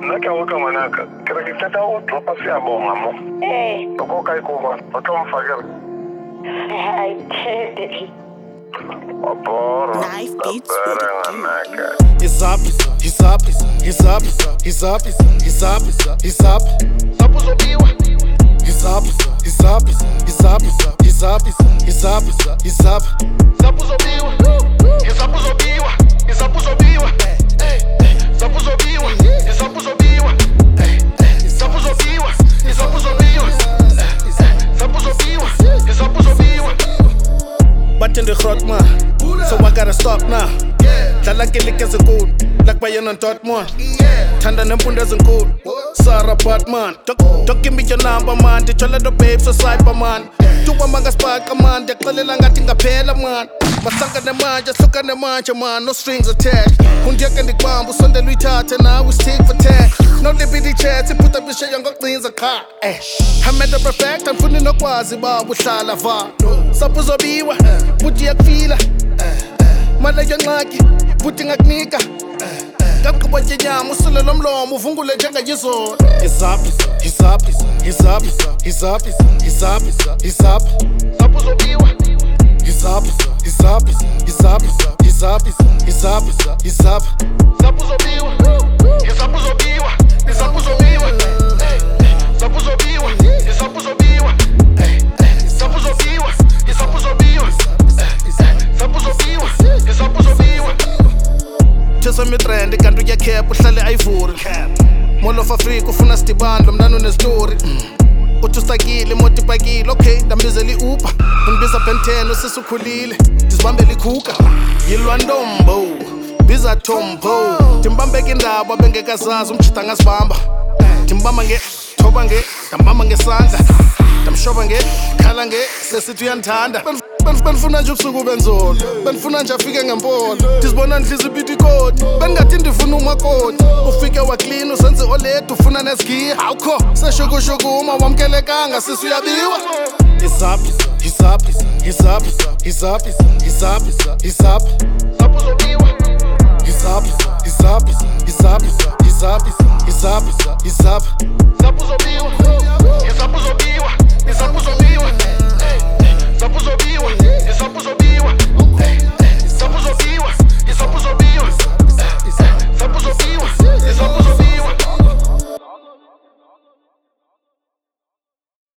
Nake awuka manaka. Kira kitata utropa siyabonga mo. Ukoka ikuba. Utomfakela. I did. Knife beats with He's up, he's up, he's up, he's up, he's up, he's up. He's up, he's up, he's up, he's up, he's up, he's up. But in the hot man, so I gotta stop now. Dlala ngilikhe ezinkulu like bayena Dortmund. Thanda nemfundo ezinkulu Sarah Batman. Don't give me your number man, ndithola no babes so cyber man. Tuwama ngasibhaqa man, ndiyaxelela ngathi ngaphela man. Masangane manje, hlukane manje man, no strings attached. Undiyeke ndikubamba usondele uyithathe nawe stick for tag. No liberty chat, iphutha bisheya ngokucinza qha. I'm at the perfect, andifuni nokwazi ba uhlala va. Sapho uzobiwa, buthi yakufila. Mala yonxaki, buthi ngakunika. Ngaqhuba nyenyama usule lo mlomo uvungule njengayizolo. He's up, he's up, he's up, he's up, he's up, he's up. Sapho uzobiwa. He's up, he's up, he's up, he's up, he's up, he's up. Sapho uzobiwa. He's up uzobiwa. He's up uzobiwa. Sapho uzobiwa. He's up uzobiwa. Sapho uzobiwa. He's up uzobiwa. Sapho uzobiwa. He's up uzobiwa. Chesa mitrende kanti uyakhepa uhlale ayivuri. Mall of Africa ufuna sidibandlo mntana unestory. Uthi usakile imoto ipakile okay ndambizela i-Uber. Undibiza Ben10 usisukhulile ndizibambela ikhuka. Yilwa ntombo biza Tombo. Ndimbambeka indaba bengekazazi umjida angasibamba. Ndimbamba thoba ndambamba ngesandla. Ndamshoba khala sesithi uyandithanda. Benifuna nje ubusuku benzolo, benifuna nje afike ngempolo. Ndizibona ndihliza ibiti ikoti, bengathi ndifuna umakoti. Ufike waclean usenze oled ufuna nesigiya. Awukho seshukushukuma wamkelekanga sisi uyabiwa. He's up, he's up, he's up, he's up, he's up, he's up. Sapho uzobiwa. He's up, he's up, he's up, he's up, he's up, he's up. Sapho uzobiwa. He's up uzobiwa. He's up uzobiwa.